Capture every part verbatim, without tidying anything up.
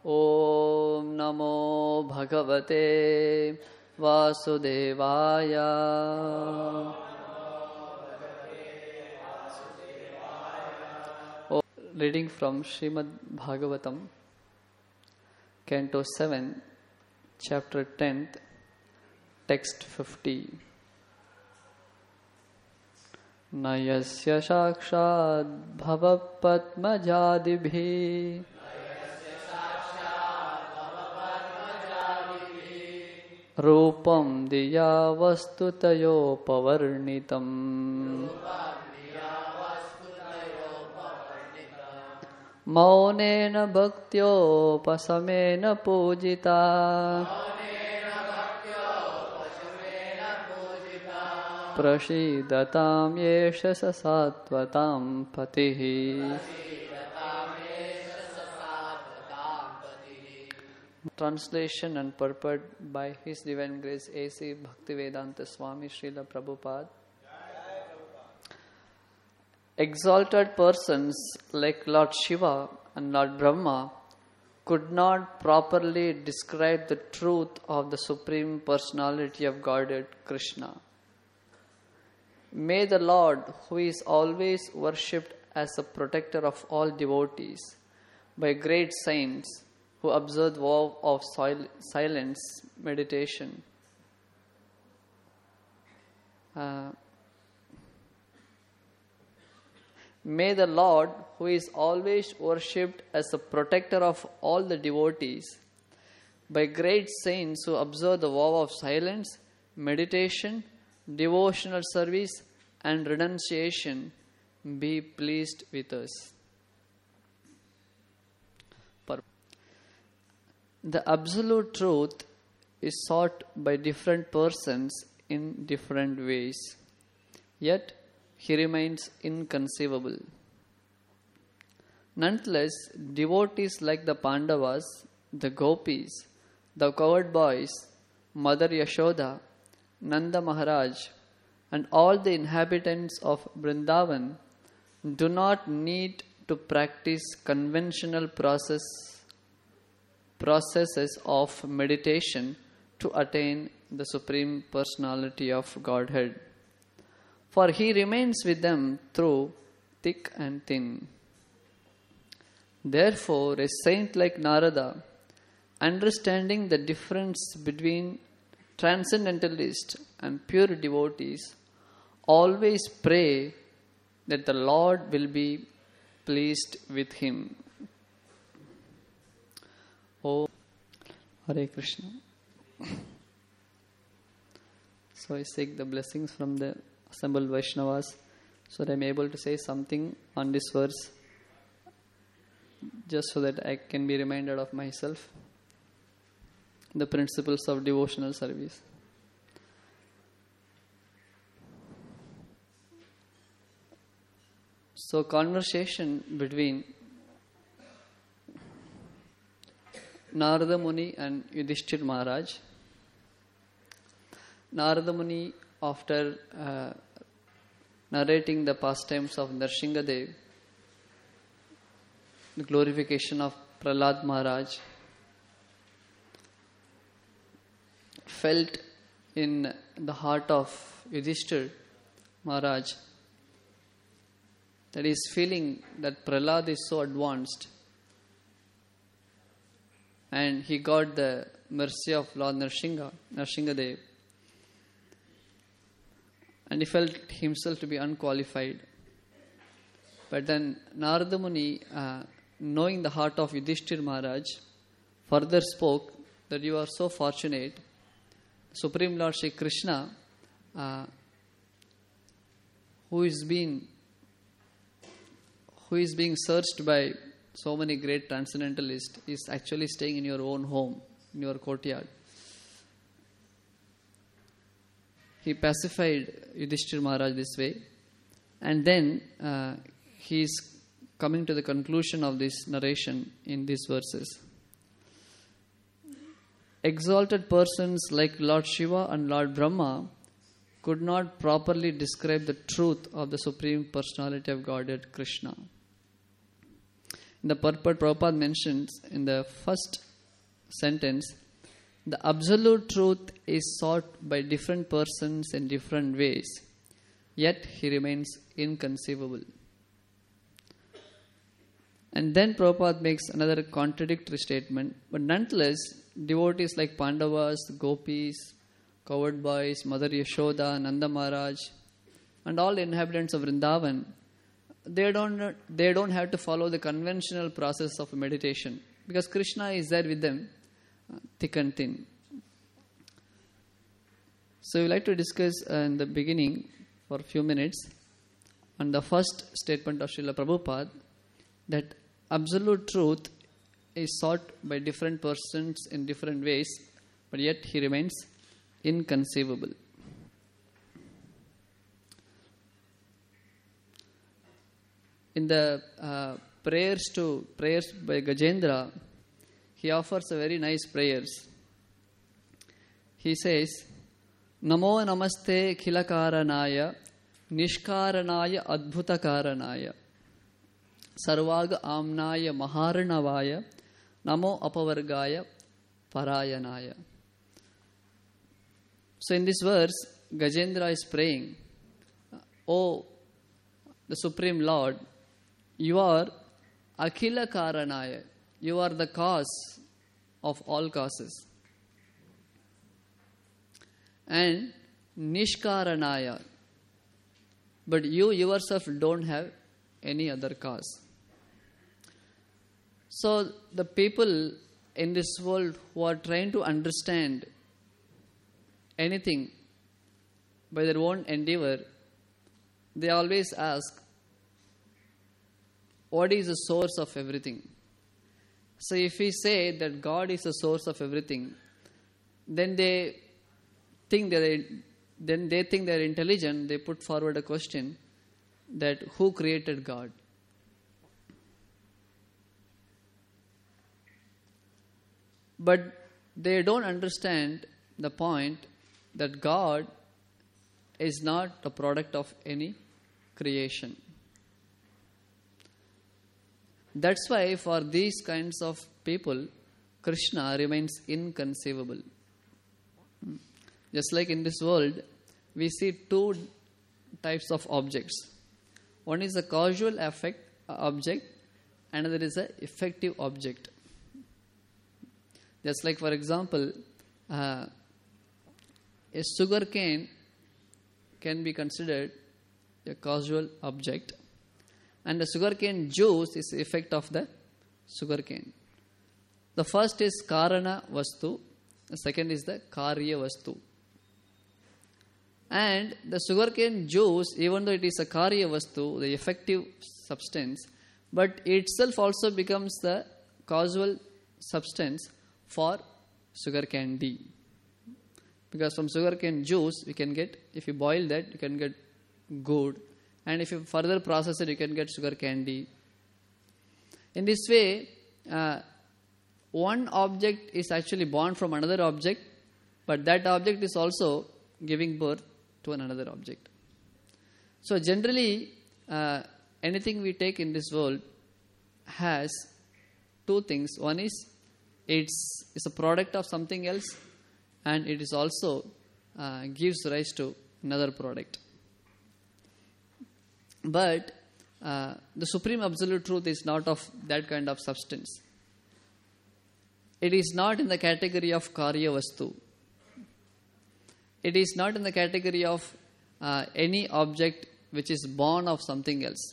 Om Namo Bhagavate Vasudevaya. Oh, reading from Srimad Bhagavatam, Canto seven, Chapter ten, Text fifty. Nayasya Shakshad Bhava Padmajadibhi Rupam Diya Vastutayo Pavarnitam Maunena Bhaktyo Pasamena Pujita Prasidatam Yesha Sasatvatam Patihi. Translation and purport by His Divine Grace A C Bhaktivedanta Swami Srila Prabhupada. Exalted persons like Lord Shiva and Lord Brahma could not properly describe the truth of the Supreme Personality of Godhead Krishna. May the Lord, who is always worshipped as a protector of all devotees by great saints who observe the vow of sil- silence meditation, uh, may the Lord, who is always worshipped as a protector of all the devotees by great saints who observe the vow of silence, meditation, devotional service and renunciation, be pleased with us. The absolute truth is sought by different persons in different ways, yet he remains inconceivable. Nonetheless, devotees like the Pandavas, the Gopis, the cowherd boys, Mother Yashoda, Nanda Maharaj, and all the inhabitants of Vrindavan do not need to practice conventional process, processes of meditation to attain the Supreme Personality of Godhead, for He remains with them through thick and thin. Therefore, a saint like Narada, understanding the difference between transcendentalists and pure devotees, always pray that the Lord will be pleased with him. Oh, Hare Krishna. So I seek the blessings from the assembled Vaishnavas so that I am able to say something on this verse, just so that I can be reminded of myself, the principles of devotional service. So, conversation between Narada Muni and Yudhishthir Maharaj. Narada Muni, after uh, narrating the pastimes of Narsinghadev, the glorification of Prahlad Maharaj, felt in the heart of Yudhishthir Maharaj that he is feeling that Prahlad is so advanced, and he got the mercy of Lord Narsingha, Narsinghadev, and he felt himself to be unqualified. But then Narada Muni, uh, knowing the heart of Yudhishthir Maharaj, further spoke that you are so fortunate. Supreme Lord Shri Krishna, uh, who is being who is being searched by so many great transcendentalists, is actually staying in your own home, in your courtyard. He pacified Yudhishthir Maharaj this way, and then uh, he is coming to the conclusion of this narration in these verses. Exalted persons like Lord Shiva and Lord Brahma could not properly describe the truth of the Supreme Personality of Godhead Krishna. In the purport, Prabhupada mentions in the first sentence, the absolute truth is sought by different persons in different ways, yet he remains inconceivable. And then Prabhupada makes another contradictory statement, but nonetheless, devotees like Pandavas, Gopis, cowherd boys, Mother Yashoda, Nanda Maharaj, and all inhabitants of Vrindavan, they don't, they don't have to follow the conventional process of meditation, because Krishna is there with them, thick and thin. So we like to discuss uh, in the beginning for a few minutes on the first statement of Srila Prabhupada, that absolute truth is sought by different persons in different ways, but yet he remains inconceivable. In the uh, prayers to prayers by Gajendra, he offers a very nice prayers. He says, Namo namaste khilakaranaya nishkaranaya adbhutakaranaya sarvaga amnaya maharanavaya namo apavargaya parayanaya. So in this verse, Gajendra is praying, O the Supreme Lord, you are Akhila Karanaya. You are the cause of all causes. And Nishkaranaya. But you yourself don't have any other cause. So the people in this world who are trying to understand anything by their own endeavor, they always ask, what is the source of everything? So if we say that God is the source of everything, then they think that they, then they think they're intelligent. They put forward a question that who created God? But they don't understand the point that God is not a product of any creation. That's why for these kinds of people, Krishna remains inconceivable. Just like in this world, we see two types of objects. One is a causal effect object, another is an effective object. Just like, for example, uh, a sugar cane can be considered a causal object, and the sugarcane juice is the effect of the sugarcane. The first is Karana Vastu, the second is the Karya Vastu. And the sugarcane juice, even though it is a Karya Vastu, the effective substance, but itself also becomes the causal substance for sugar candy. Because from sugarcane juice, we can get, if you boil that, you can get good. And if you further process it, you can get sugar candy. In this way, uh, one object is actually born from another object, but that object is also giving birth to another object. So generally, uh, anything we take in this world has two things. One is it's, it's a product of something else, and it is also uh, gives rise to another product. But uh, the Supreme Absolute Truth is not of that kind of substance. It is not in the category of Karya Vastu. It is not in the category of uh, any object which is born of something else.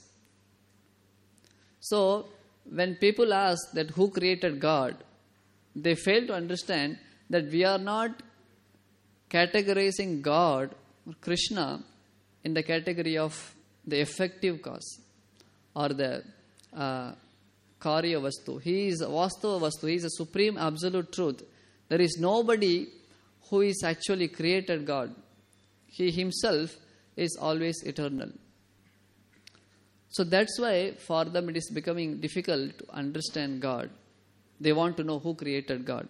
So, when people ask that who created God, they fail to understand that we are not categorizing God or Krishna in the category of the effective cause or the uh, Karya Vastu. He is Vastava Vastu. He is a supreme absolute truth. There is nobody who is actually created God. He himself is always eternal. So that's why for them it is becoming difficult to understand God. They want to know who created God.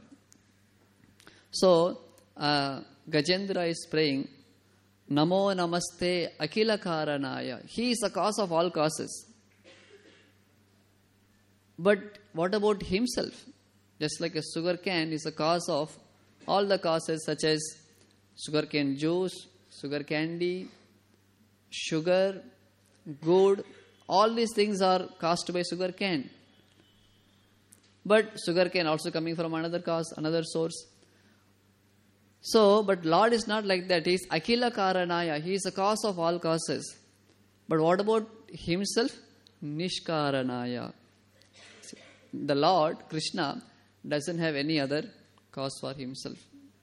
So uh, Gajendra is praying, Namo namaste akila karanaya. He is the cause of all causes. But what about himself? Just like a sugar cane is a cause of all the causes such as sugarcane juice, sugar candy, sugar, good, all these things are caused by sugar cane. But sugar cane also coming from another cause, another source. So, but Lord is not like that. He is Akhila Karanaya. He is the cause of all causes. But what about himself? Nishkaranaya. The Lord, Krishna, doesn't have any other cause for himself.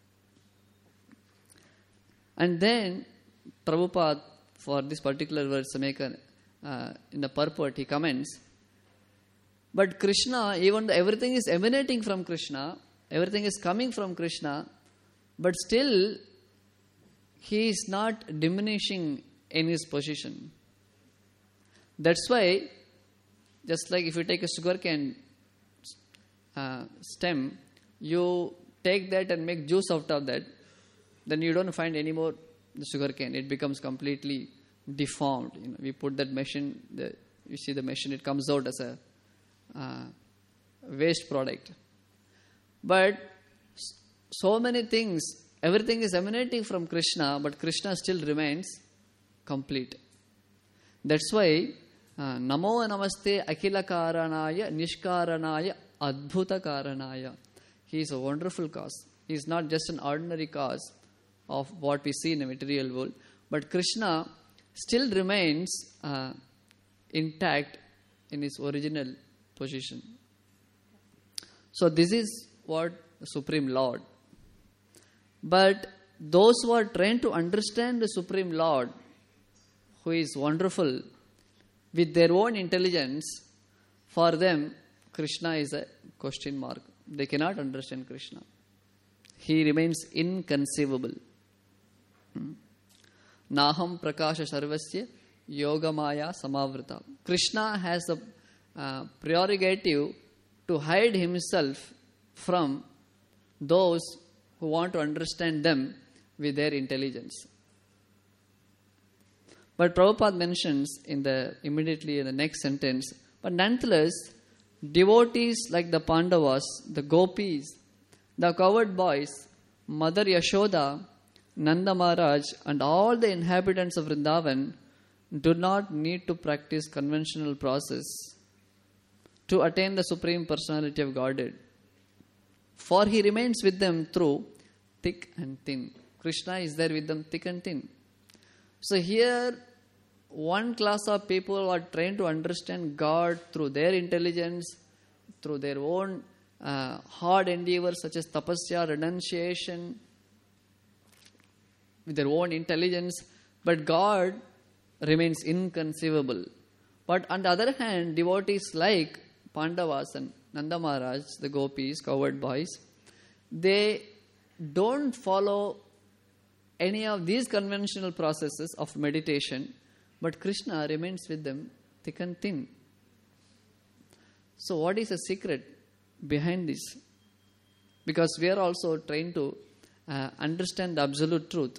And then, Prabhupada, for this particular verse, maker, uh, in the purport, he comments, but Krishna, even though everything is emanating from Krishna, everything is coming from Krishna, but still, he is not diminishing in his position. That's why, just like if you take a sugarcane uh, stem, you take that and make juice out of that, then you don't find any more the sugarcane. It becomes completely deformed. You know, we put that machine, the, you see the machine, it comes out as a uh, waste product. But so many things, everything is emanating from Krishna, but Krishna still remains complete. That's why uh, Namo Namaste Akhila Karanaya Nishkaranaya Adbhuta Karanaya. He is a wonderful cause. He is not just an ordinary cause of what we see in the material world, but Krishna still remains uh, intact in his original position. So this is what the Supreme Lord. But those who are trained to understand the Supreme Lord, who is wonderful, with their own intelligence, for them, Krishna is a question mark. They cannot understand Krishna. He remains inconceivable. Hmm. Naham prakasha sarvasya yogamaya samavrita. Krishna has the uh, prerogative to hide himself from those who want to understand them with their intelligence. But Prabhupada mentions in the immediately in the next sentence, but nonetheless, devotees like the Pandavas, the Gopis, the cowherd boys, Mother Yashoda, Nanda Maharaj, and all the inhabitants of Vrindavan do not need to practice conventional process to attain the Supreme Personality of Godhead. For he remains with them through thick and thin. Krishna is there with them thick and thin. So here, one class of people are trained to understand God through their intelligence, through their own uh, hard endeavors such as tapasya, renunciation, with their own intelligence. But God remains inconceivable. But on the other hand, devotees like Pandavas and Nanda Maharaj, the gopis, cowherd boys, they don't follow any of these conventional processes of meditation, but Krishna remains with them thick and thin. So what is the secret behind this? Because we are also trained to uh, understand the absolute truth.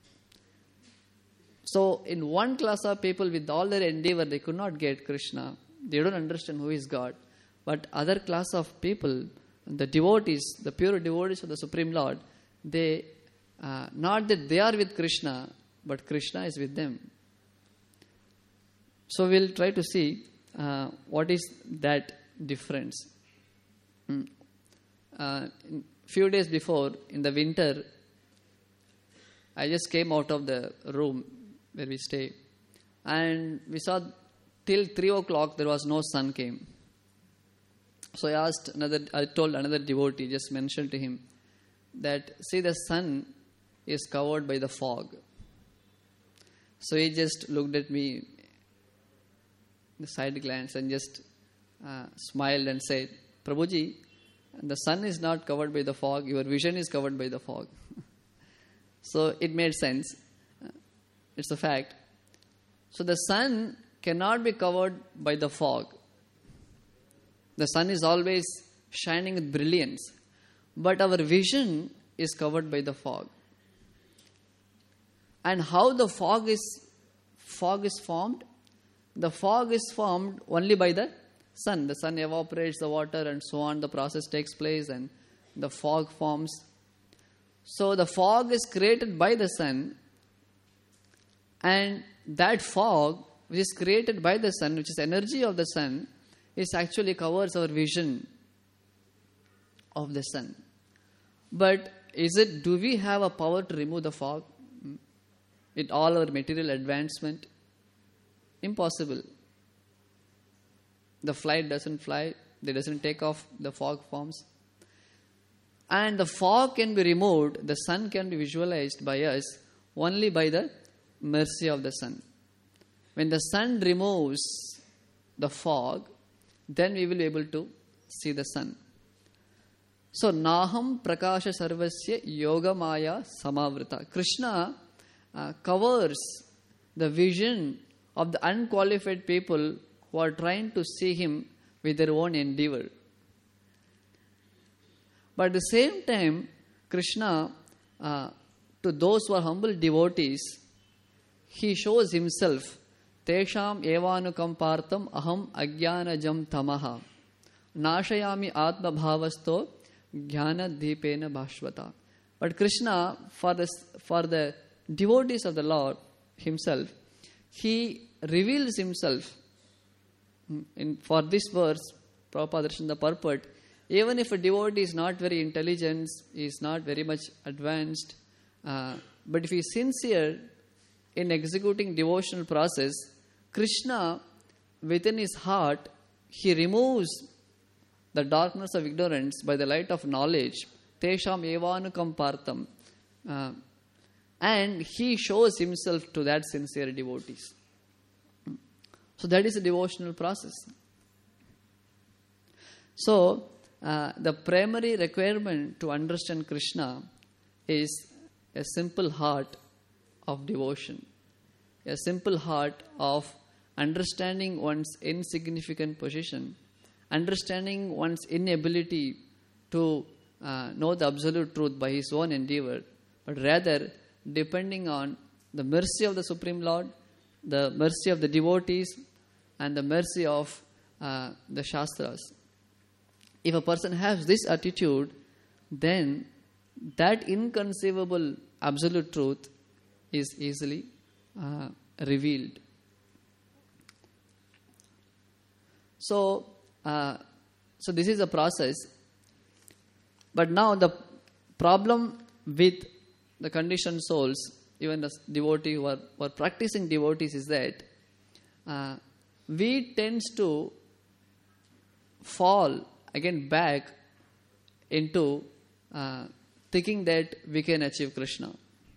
So in one class of people with all their endeavor, they could not get Krishna. They don't understand who is God. But other class of people, the devotees, the pure devotees of the Supreme Lord, they, uh, not that they are with Krishna, but Krishna is with them. So we'll try to see uh, what is that difference. Mm. Uh, few days before, in the winter, I just came out of the room where we stay, and we saw till three o'clock there was no sun came. So I asked another, I told another devotee, just mentioned to him that, see, the sun is covered by the fog. So he just looked at me, the side glance, and just uh, smiled and said, Prabhuji, the sun is not covered by the fog, your vision is covered by the fog. So it made sense. It's a fact. So the sun cannot be covered by the fog. The sun is always shining with brilliance, but our vision is covered by the fog. And how the fog is fog is formed? The fog is formed only by the sun. The sun evaporates the water and so on. The process takes place and the fog forms. So the fog is created by the sun, and that fog which is created by the sun, which is energy of the sun, is actually covers our vision of the sun. But is it, do we have a power to remove the fog? With all our material advancement? Impossible. The flight doesn't fly, they doesn't take off, the fog forms. And the fog can be removed, the sun can be visualized by us only by the mercy of the sun. When the sun removes the fog, then we will be able to see the sun. So, Naham Prakasha Sarvasya Yoga Maya Samavrita. Krishna uh, covers the vision of the unqualified people who are trying to see him with their own endeavor. But at the same time, Krishna, uh, to those who are humble devotees, he shows himself. Tesham evanukam partam aham ajnanajam tamaha nashayami atma bhavasto jnana deepena bhashvata. But Krishna, for the, for the devotees of the Lord himself, he reveals himself. In, for this verse, Prabhupada Darshan, the purport, even if a devotee is not very intelligent, is not very much advanced, uh, but if he is sincere in executing devotional process, Krishna, within his heart, he removes the darkness of ignorance by the light of knowledge. Tesham evanukam partam. Uh, and he shows himself to that sincere devotees. So that is a devotional process. So, uh, the primary requirement to understand Krishna is a simple heart of devotion, a simple heart of understanding one's insignificant position, understanding one's inability to uh, know the absolute truth by his own endeavor, but rather depending on the mercy of the Supreme Lord, the mercy of the devotees, and the mercy of uh, the Shastras. If a person has this attitude, then that inconceivable absolute truth is easily uh, revealed. So, uh, so this is a process. But now the problem with the conditioned souls, even the devotee who are, who are practicing devotees, is that uh, we tend to fall again back into uh, thinking that we can achieve Krishna.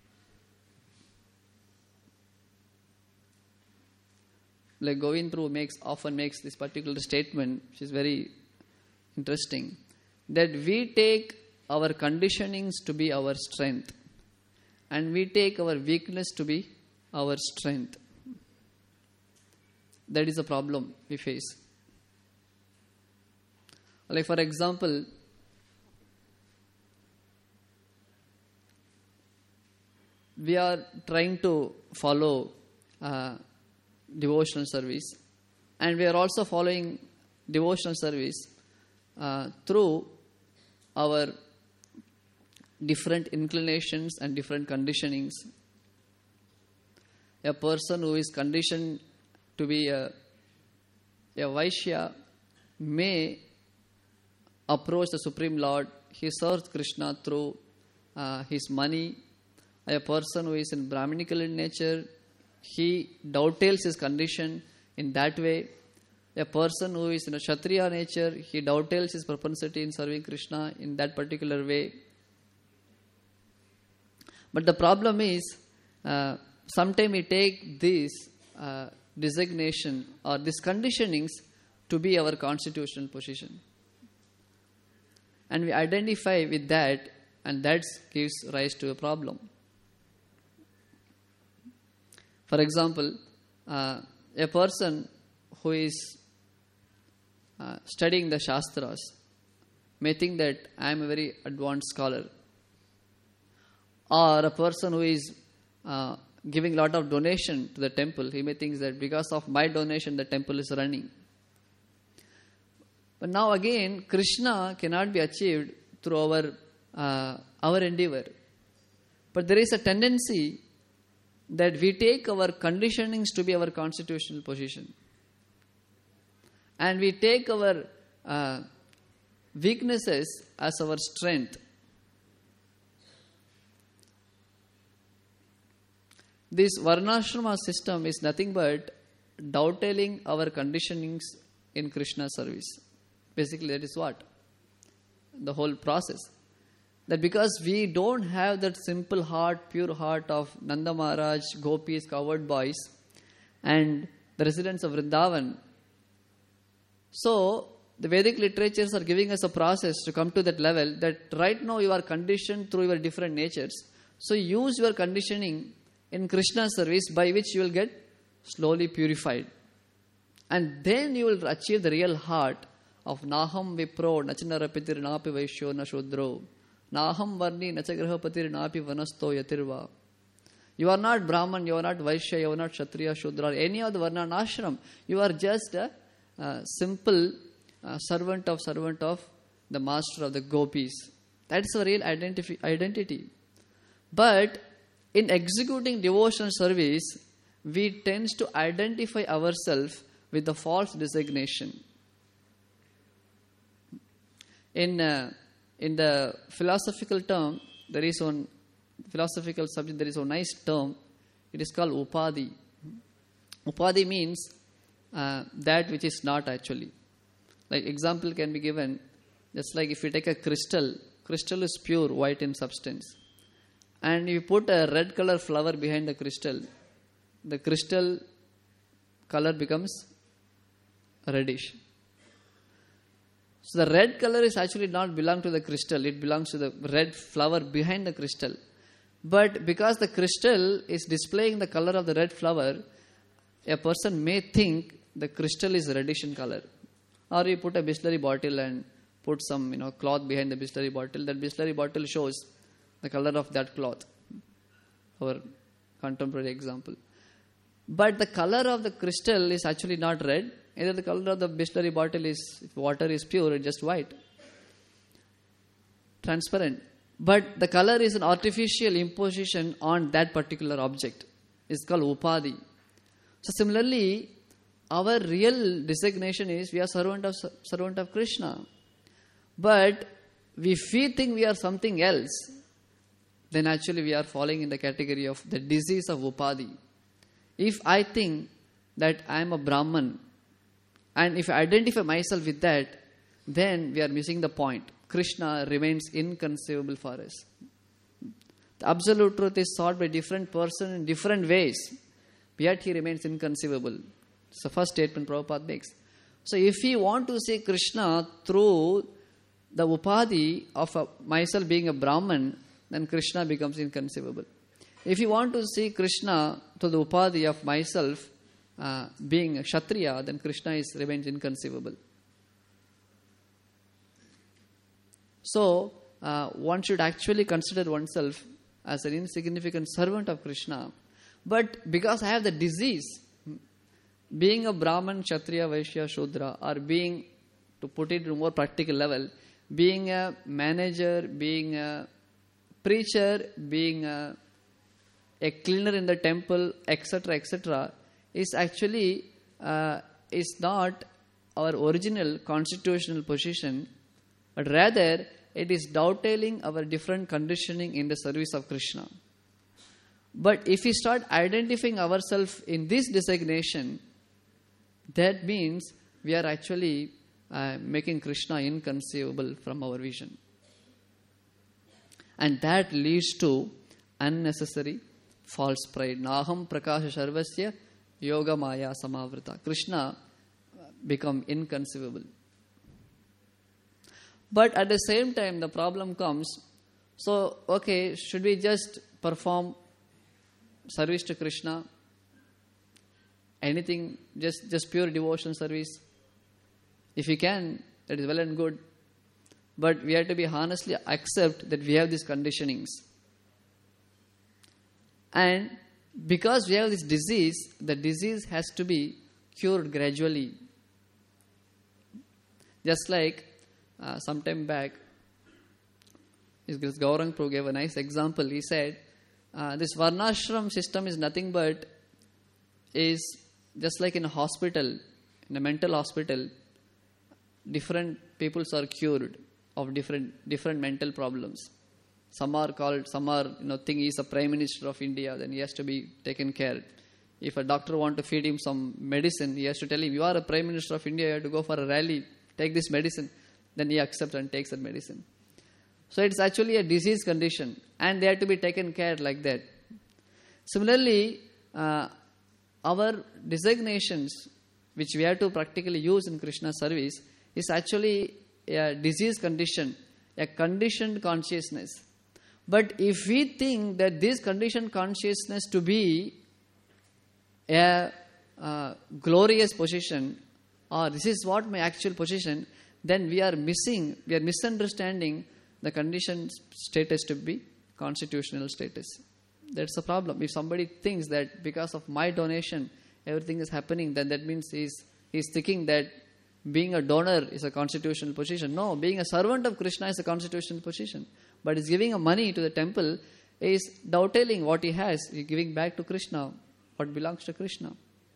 Like Govindru makes often makes this particular statement, which is very interesting, that we take our conditionings to be our strength, and we take our weakness to be our strength. That is a problem we face. Like for example, we are trying to follow uh, devotional service, and we are also following devotional service uh, through our different inclinations and different conditionings. A person who is conditioned to be a, a Vaishya may approach the Supreme Lord. He serves Krishna through uh, his money. A person who is in Brahminical in nature, he dovetails his condition in that way. A person who is in a Kshatriya nature, he dovetails his propensity in serving Krishna in that particular way. But the problem is, uh, sometimes we take this uh, designation or these conditionings to be our constitutional position. And we identify with that, and that gives rise to a problem. For example, uh, a person who is uh, studying the Shastras may think that I am a very advanced scholar. Or a person who is uh, giving a lot of donation to the temple, he may think that because of my donation the temple is running. But now again, Krishna cannot be achieved through our, uh, our endeavor. But there is a tendency that we take our conditionings to be our constitutional position. And we take our uh, weaknesses as our strength. This Varnashrama system is nothing but dovetailing our conditionings in Krishna service. Basically, that is what? The whole process. That because we don't have that simple heart, pure heart of Nanda Maharaj, gopis, cowherd boys, and the residents of Vrindavan. So, the Vedic literatures are giving us a process to come to that level that right now you are conditioned through your different natures. So, use your conditioning in Krishna service by which you will get slowly purified. And then you will achieve the real heart of Naham Vipro, Nachanarapitir Napi Vaishyo Nashudro, Naham Varni Nachagrahapatir Napi Vanasto Yatirva. You are not Brahman, you are not Vaishya, you are not Kshatriya, Shudra, or any of the Varna and Ashram. You are just a, a simple uh, servant of servant of the master of the gopis. That's our real identifi- identity. But in executing devotional service, we tend to identify ourselves with the false designation. In uh, in the philosophical term, there is one philosophical subject. There is a nice term. It is called upadhi. Upadhi means uh, that which is not actually. Like example can be given. Just like if you take a crystal, crystal is pure white in substance, and you put a red color flower behind the crystal, the crystal color becomes reddish. So the red color is actually not belong to the crystal, it belongs to the red flower behind the crystal. But because the crystal is displaying the color of the red flower, a person may think the crystal is reddish in color. Or you put a Bisleri bottle and put some you know cloth behind the Bisleri bottle, that Bisleri bottle shows the color of that cloth. Our contemporary example. But the color of the crystal is actually not red. Either the color of the Bisleri bottle is, if water is pure, it's just white. Transparent. But the color is an artificial imposition on that particular object. It's called upadhi. So similarly, our real designation is we are servant of servant of Krishna. But if we think we are something else, then actually we are falling in the category of the disease of upadhi. If I think that I am a Brahman, and if I identify myself with that, then we are missing the point. Krishna remains inconceivable for us. The absolute truth is sought by different persons in different ways, yet he remains inconceivable. It's the first statement Prabhupada makes. So if we want to see Krishna through the upadhi of a, myself being a Brahman, then Krishna becomes inconceivable. If you want to see Krishna through the upadhi of myself uh, being a Kshatriya, then Krishna is remains inconceivable. So, uh, one should actually consider oneself as an insignificant servant of Krishna. But because I have the disease, being a Brahman, Kshatriya, Vaishya, Shudra, or being, to put it to a more practical level, being a manager, being a preacher, being a, a cleaner in the temple, et cetera, et cetera, is actually uh, is not our original constitutional position, but rather it is dovetailing our different conditioning in the service of Krishna. But if we start identifying ourselves in this designation, that means we are actually uh, making Krishna inconceivable from our vision. And that leads to unnecessary false pride. Naham prakasha sarvasya yoga maya samavrita. Krishna become inconceivable. But at the same time, the problem comes, so, okay, should we just perform service to Krishna? Anything, just, just pure devotion service? If we can, that is well and good. But we have to be honestly accept that we have these conditionings. And because we have this disease, the disease has to be cured gradually. Just like uh, some time back, this Gaurang Prabhu gave a nice example. He said, uh, this Varnashram system is nothing but, is just like in a hospital, in a mental hospital, different peoples are cured of different different mental problems. Some are called, some are, you know, think he's a Prime Minister of India, then he has to be taken care. If a doctor want to feed him some medicine, he has to tell him, you are a Prime Minister of India, you have to go for a rally, take this medicine. Then he accepts and takes that medicine. So it's actually a disease condition, and they have to be taken care like that. Similarly, uh, our designations, which we have to practically use in Krishna service, is actually a disease condition, a conditioned consciousness. But if we think that this conditioned consciousness to be a uh, glorious position, or this is what my actual position, then we are missing, we are misunderstanding the conditioned status to be constitutional status. That's the problem. If somebody thinks that because of my donation everything is happening, then that means he's, he's thinking that being a donor is a constitutional position. No, being a servant of Krishna is a constitutional position. But he's giving a money to the temple, is doubting what he has, he's giving back to Krishna, what belongs to Krishna.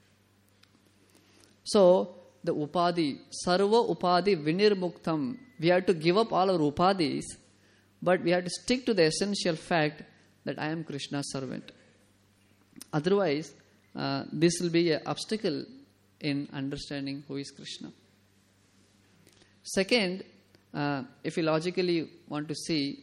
So, the upadhi, sarva upadhi vinirmuktam, we have to give up all our upadhis, but we have to stick to the essential fact that I am Krishna's servant. Otherwise, uh, this will be an obstacle in understanding who is Krishna. Second, uh, if you logically want to see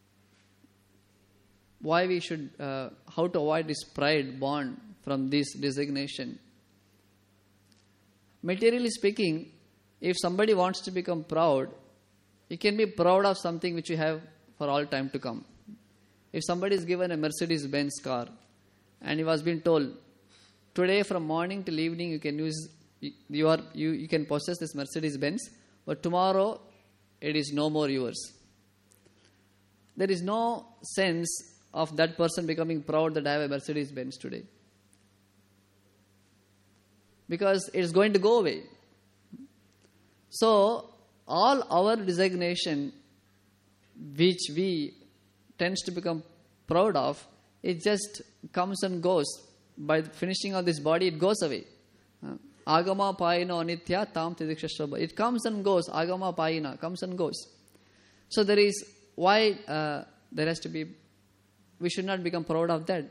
why we should, uh, how to avoid this pride born from this designation. Materially speaking, if somebody wants to become proud, he can be proud of something which you have for all time to come. If somebody is given a Mercedes-Benz car and he was being told, today from morning till evening you can use, you are you, you can possess this Mercedes-Benz, but tomorrow it is no more yours. There is no sense of that person becoming proud that I have a Mercedes-Benz today, because it is going to go away. So, all our designation which we tends to become proud of, it just comes and goes. By finishing of this body, it goes away. Agama payina anitya tam tidikshashrabha. It comes and goes. Agama payina comes and goes. So there is, why uh, there has to be, we should not become proud of that.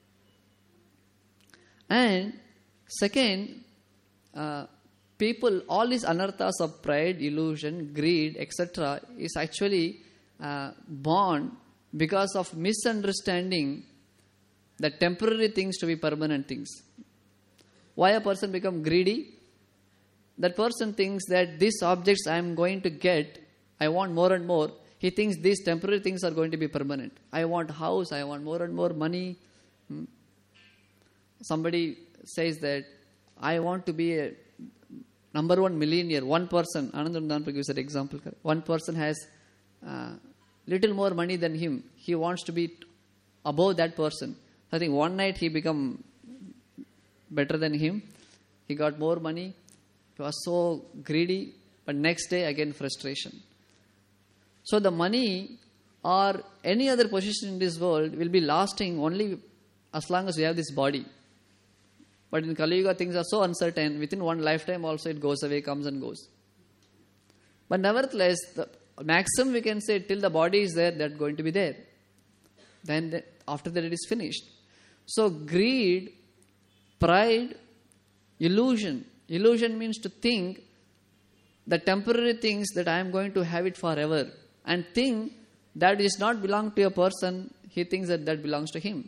And second, uh, people, all these anarthas of pride, illusion, greed, et cetera is actually uh, born because of misunderstanding the temporary things to be permanent things. Why a person become greedy? That person thinks that these objects I am going to get, I want more and more. He thinks these temporary things are going to be permanent. I want house, I want more and more money. Hmm. Somebody says that I want to be a number one millionaire. One person, Anandandanpa gives that example. One person has uh, little more money than him. He wants to be above that person. I think one night he become better than him. He got more money. He was so greedy. But next day again frustration. So the money or any other position in this world will be lasting only as long as we have this body. But in Kali Yuga things are so uncertain. Within one lifetime also it goes away, comes and goes. But nevertheless, the maximum we can say till the body is there, that's going to be there. Then the, after that it is finished. So greed, pride, illusion. Illusion means to think the temporary things that I am going to have it forever. And think that does not belong to a person, he thinks that that belongs to him.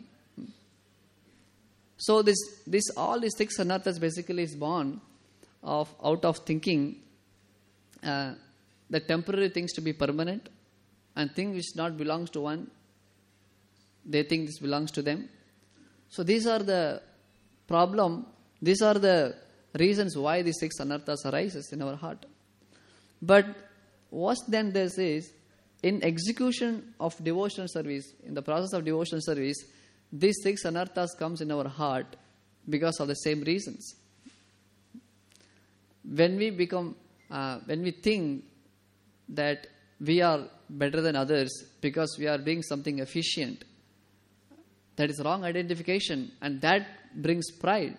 So this, this all these six anarthas basically is born of out of thinking uh, the temporary things to be permanent, and things which not belongs to one, they think this belongs to them. So these are the problem, these are the reasons why these six anarthas arises in our heart. But worse than this is, in execution of devotional service, in the process of devotional service, these six anarthas comes in our heart because of the same reasons. When we become uh, when we think that we are better than others because we are doing something efficient, that is wrong identification, and that brings pride.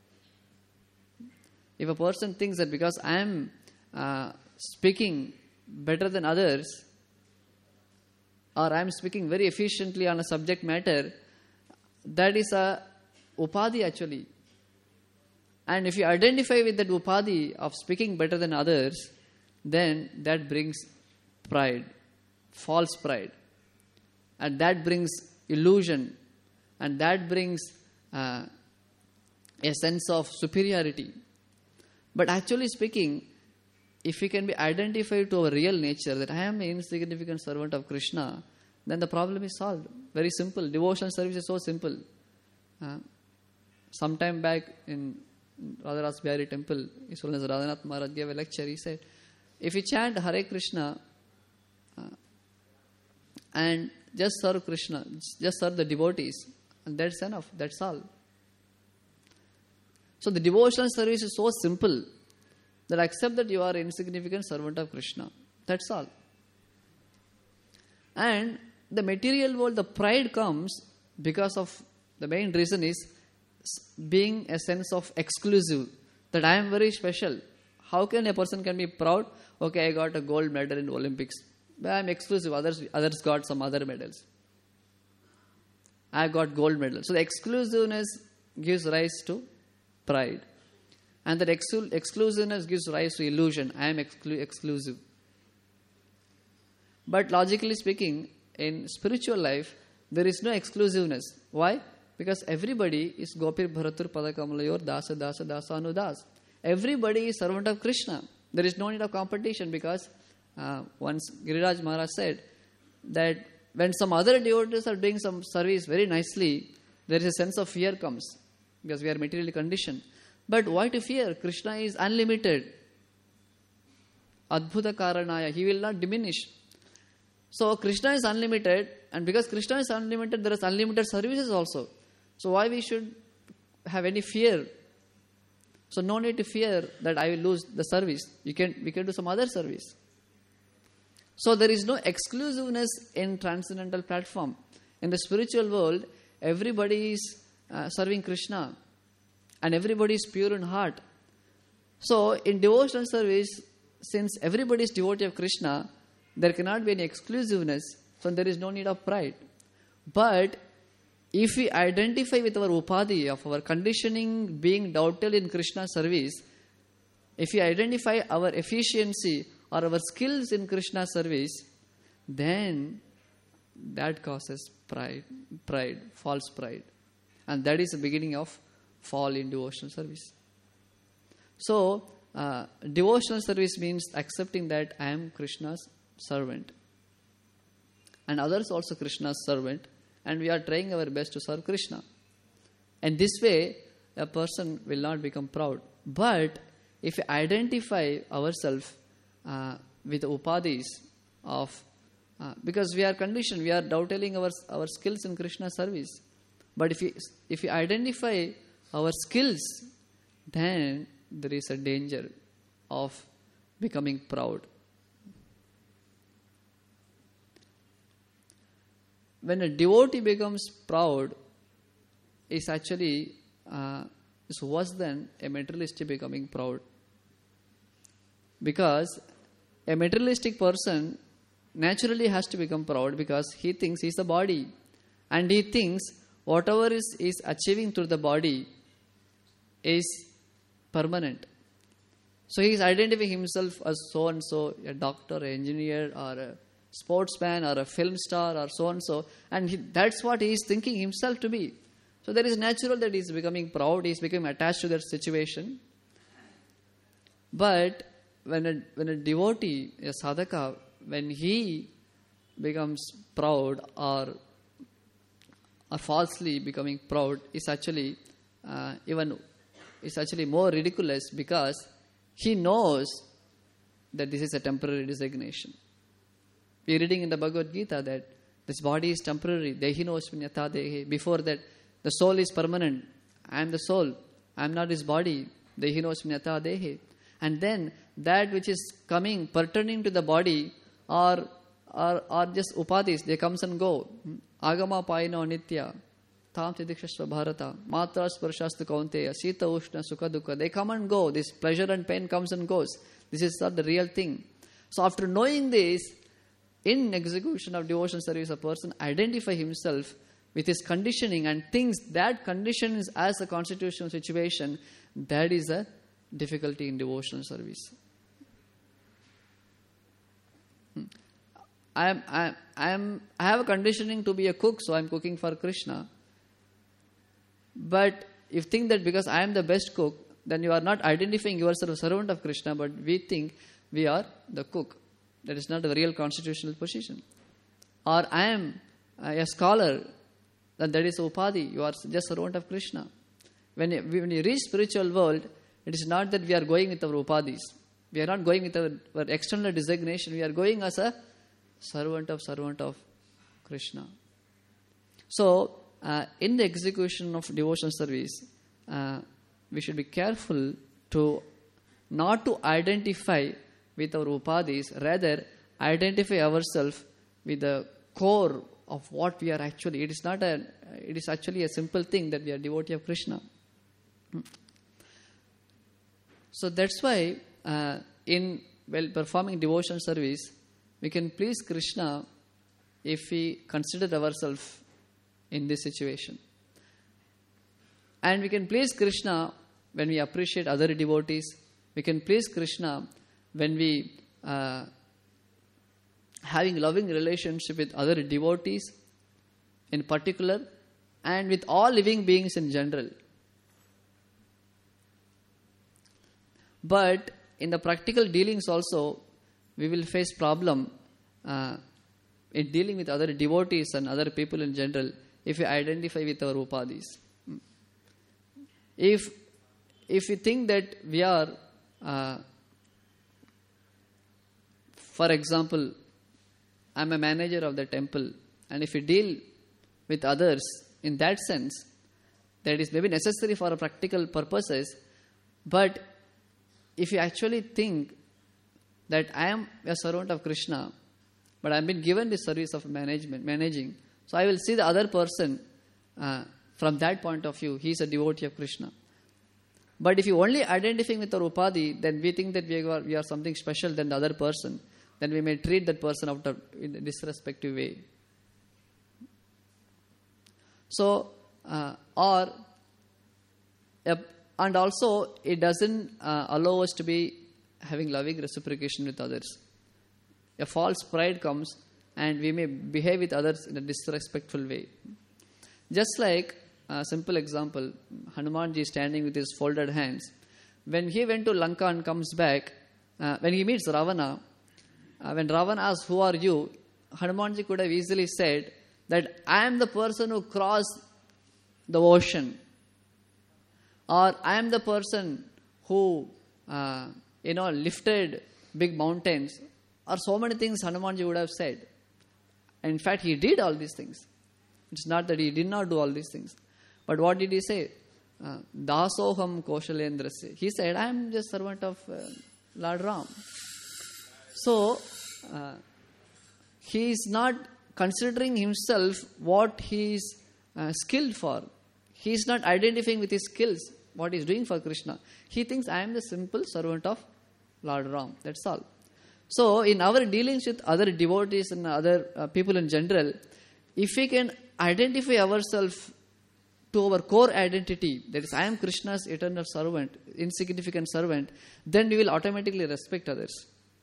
If a person thinks that because I am uh, speaking better than others, or I am speaking very efficiently on a subject matter, that is a upadhi actually. And if you identify with that upadhi of speaking better than others, then that brings pride, false pride. And that brings illusion. And that brings uh, a sense of superiority. But actually speaking, if we can be identified to our real nature, that I am an insignificant servant of Krishna, then the problem is solved. Very simple. Devotional service is so simple. Uh, sometime back in Radharas Bihari temple, His Holiness Radhanath Maharaj gave a lecture. He said, if you chant Hare Krishna uh, and just serve Krishna, just serve the devotees, and that's enough. That's all. So the devotional service is so simple that accept that you are an insignificant servant of Krishna. That's all. And the material world, the pride comes because of, the main reason is being a sense of exclusive, that I am very special. How can a person can be proud? Okay, I got a gold medal in Olympics. But I am exclusive. Others, others got some other medals. I got gold medal. So the exclusiveness gives rise to pride. And that exclu- exclusiveness gives rise to illusion. I am exclu- exclusive. But logically speaking, in spiritual life, there is no exclusiveness. Why? Because everybody is Gopir Bharatur Padakamalayor Dasa Dasa Dasa Anudas. Everybody is servant of Krishna. There is no need of competition, because uh, once Giriraj Maharaj said that when some other devotees are doing some service very nicely, there is a sense of fear comes, because we are materially conditioned. But why to fear? Krishna is unlimited. Adbhuta Karanaya. He will not diminish. So Krishna is unlimited, and because Krishna is unlimited, there is unlimited services also. So why we should have any fear? So no need to fear that I will lose the service. You can, we can do some other service. So there is no exclusiveness in transcendental platform. In the spiritual world, everybody is uh, serving Krishna, and everybody is pure in heart. So in devotional service, since everybody is devotee of Krishna, there cannot be any exclusiveness, so there is no need of pride. But if we identify with our upadhi of our conditioning being doubtful in Krishna service, if we identify our efficiency or our skills in Krishna service, then that causes pride, pride, false pride. And that is the beginning of fall in devotional service. So, uh, devotional service means accepting that I am Krishna's servant. And others also Krishna's servant. And we are trying our best to serve Krishna. And this way, a person will not become proud. But if we identify ourselves uh, with the upadhis of, uh, because we are conditioned, we are doubting our, our skills in Krishna service. But if we, if we identify our skills, then there is a danger of becoming proud. When a devotee becomes proud, it's actually uh, it's worse than a materialistic becoming proud. Because a materialistic person naturally has to become proud, because he thinks he's the body, and he thinks whatever is, is achieving through the body is permanent. So he is identifying himself as so and so, a doctor, an engineer, or a sportsman, or a film star, or so and so, and he, that's what he is thinking himself to be. So there is natural that he is becoming proud, he is becoming attached to that situation. But when a when a devotee, a sadhaka, when he becomes proud or or falsely becoming proud, is actually uh, even is actually more ridiculous, because he knows that this is a temporary designation. We are reading in the Bhagavad Gita that this body is temporary. Dehinosmin yatha dehe. Before that, the soul is permanent. I am the soul. I am not his body. Dehinosmin yatha dehe. And then that which is coming, pertaining to the body, are, are, are just upadhis, they comes and go. Agama paino nitya, tam tidikshasva bharata, matra sparshastu kaunteya, sita ushna sukha dukha. They come and go. This pleasure and pain comes and goes. This is not the real thing. So after knowing this, in execution of devotion service, a person identify himself with his conditioning and thinks that condition is as a constitutional situation. That is a difficulty in devotional service. I am, I am, I am, I have a conditioning to be a cook, so I am cooking for Krishna. But if you think that because I am the best cook, then you are not identifying yourself as a servant of Krishna, but we think we are the cook. That is not the real constitutional position. Or I am a scholar, then that is upadhi. You are just servant of Krishna. When you, when you reach spiritual world, it is not that we are going with our upadhis. We are not going with our, our external designation. We are going as a servant of servant of Krishna. So, uh, in the execution of devotional service, uh, we should be careful to not to identify with our upadhis, rather identify ourselves with the core of what we are actually. It is not a, it is actually a simple thing that we are devotee of Krishna. So that's why uh, in well performing devotion service, we can please Krishna if we consider ourselves in this situation. And we can please Krishna when we appreciate other devotees. We can please Krishna when we uh, having loving relationship with other devotees in particular, and with all living beings in general. But in the practical dealings also, we will face problem uh, in dealing with other devotees and other people in general if we identify with our upadhis. If if we think that we are, uh, for example, I am a manager of the temple, and if we deal with others in that sense, that is maybe necessary for practical purposes, but if you actually think that I am a servant of Krishna, but I have been given the service of management, managing, so I will see the other person uh, from that point of view. He is a devotee of Krishna. But if you only identifying with our upadhi, then we think that we are, we are something special than the other person. Then we may treat that person out of in a disrespectful way. So, uh, or, uh, and also it doesn't uh, allow us to be having loving reciprocation with others. A false pride comes and we may behave with others in a disrespectful way. Just like a simple example, Hanumanji standing with his folded hands. When he went to Lanka and comes back, uh, when he meets Ravana, uh, when Ravana asks, "Who are you?" Hanumanji could have easily said that I am the person who crossed the ocean, or I am the person who uh, you know lifted big mountains, or so many things Hanumanji would have said. In fact, he did all these things. It's not that he did not do all these things. But what did he say? Uh, Dasoham Koshalendrasya. He said, I am just servant of uh, Lord Ram. So, uh, he is not considering himself what he is uh, skilled for. He is not identifying with his skills, what he is doing for Krishna. He thinks, I am the simple servant of Lord Ram. That's all. So, in our dealings with other devotees and other uh, people in general, if we can identify ourselves to our core identity, that is, I am Krishna's eternal servant, insignificant servant, then we will automatically respect others.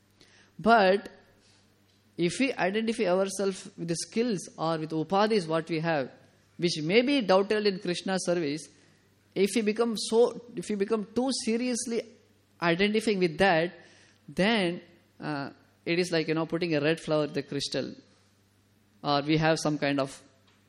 But if we identify ourselves with the skills or with upadhis what we have, which may be doubted in Krishna's service, if we become so, if we become too seriously identifying with that, then uh, it is like you know putting a red flower in the crystal, or we have some kind of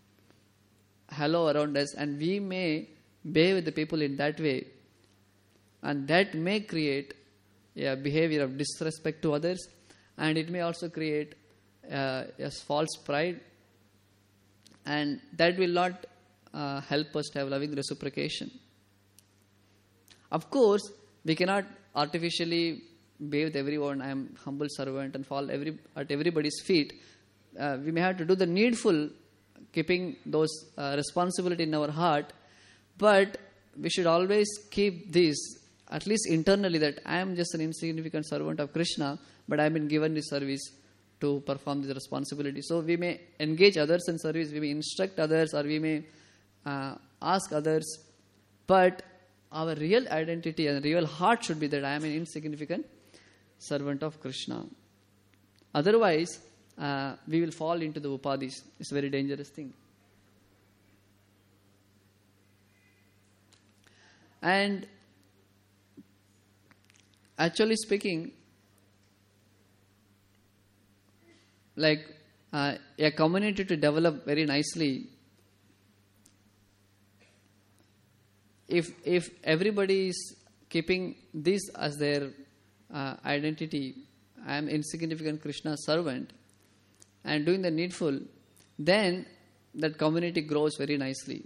halo around us, and we may behave with the people in that way, and that may create a behavior of disrespect to others, and it may also create uh, a false pride, and that will not uh, help us to have loving reciprocation. Of course, we cannot artificially bathe everyone, I am humble servant, and fall every at everybody's feet. Uh, we may have to do the needful, keeping those uh, responsibility in our heart, but we should always keep this, at least internally, that I am just an insignificant servant of Krishna, but I have been given this service to perform this responsibility. So we may engage others in service, we may instruct others, or we may uh, ask others, but our real identity and real heart should be that I am an insignificant servant of Krishna. Otherwise, uh, we will fall into the upadhis. It's a very dangerous thing. And actually speaking, like uh, a community to develop very nicely, if if everybody is keeping this as their uh, identity, I am insignificant Krishna servant, and doing the needful, then that community grows very nicely.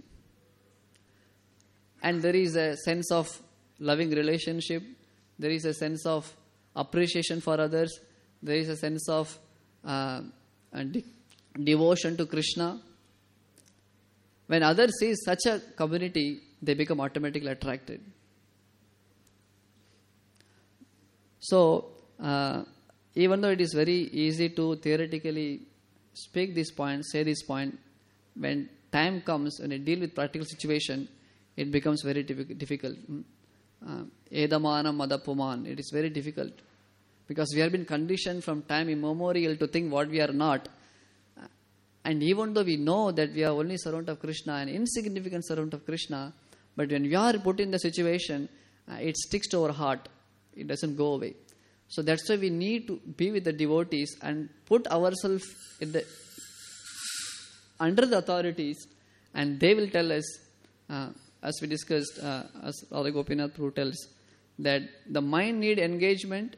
And there is a sense of loving relationship, there is a sense of appreciation for others, there is a sense of uh, de- devotion to Krishna. When others see such a community, they become automatically attracted. So, uh, even though it is very easy to theoretically speak this point, say this point, when time comes, when you deal with practical situation, it becomes very difficult. Edamana madapuman. It is very difficult. Because we have been conditioned from time immemorial to think what we are not. And even though we know that we are only servant of Krishna, an insignificant servant of Krishna, but when we are put in the situation, uh, it sticks to our heart. It doesn't go away. So that's why we need to be with the devotees and put ourselves in the under the authorities, and they will tell us, uh, as we discussed, uh, as Radha Gopinath Prabhu tells, that the mind need engagement.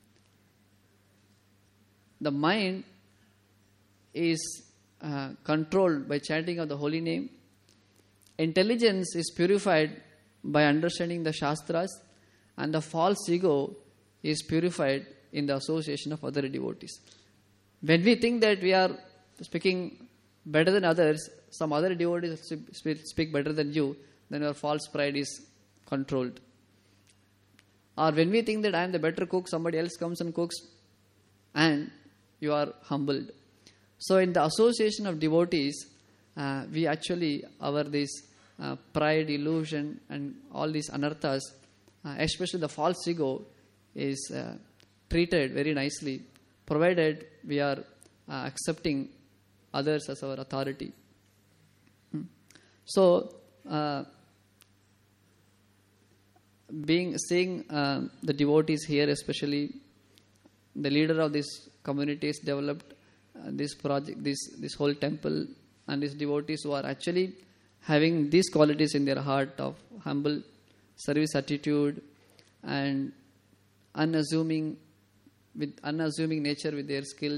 The mind is uh, controlled by chanting of the holy name. Intelligence is purified by understanding the Shastras, and the false ego is purified in the association of other devotees. When we think that we are speaking better than others, some other devotees speak better than you, then our false pride is controlled. Or when we think that I am the better cook, somebody else comes and cooks, and you are humbled. So in the association of devotees, uh, we actually, our this uh, pride, illusion, and all these anarthas, uh, especially the false ego, is uh, treated very nicely, provided we are uh, accepting others as our authority. Hmm. So, uh, being seeing uh, the devotees here, especially the leader of this community, has developed uh, this project, this this whole temple, and these devotees who are actually having these qualities in their heart of humble service attitude and unassuming with unassuming nature with their skills,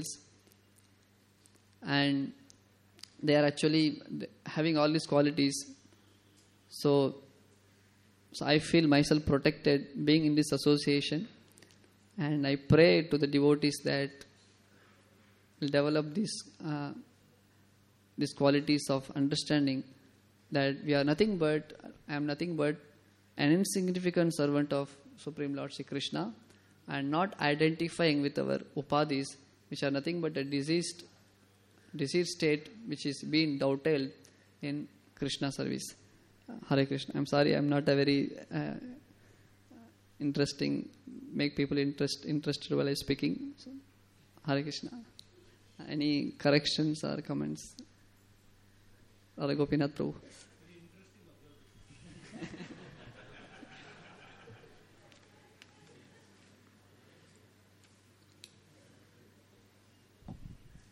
and they are actually having all these qualities. So, so I feel myself protected being in this association, and I pray to the devotees that will develop these uh, these qualities of understanding that we are nothing but I am nothing but an insignificant servant of Supreme Lord Shri Krishna, and not identifying with our upadhis, which are nothing but a diseased, diseased state which is being dovetailed in Krishna service. Uh, Hare Krishna. I'm sorry, I'm not a very uh, interesting, make people interest, interested while I'm speaking. So, Hare Krishna. Any corrections or comments? Radha Gopinath Prabhu.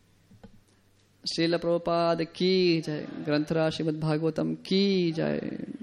Srila Prabhupada की जय, ग्रंथराज श्रीमद् भागवतम की जय.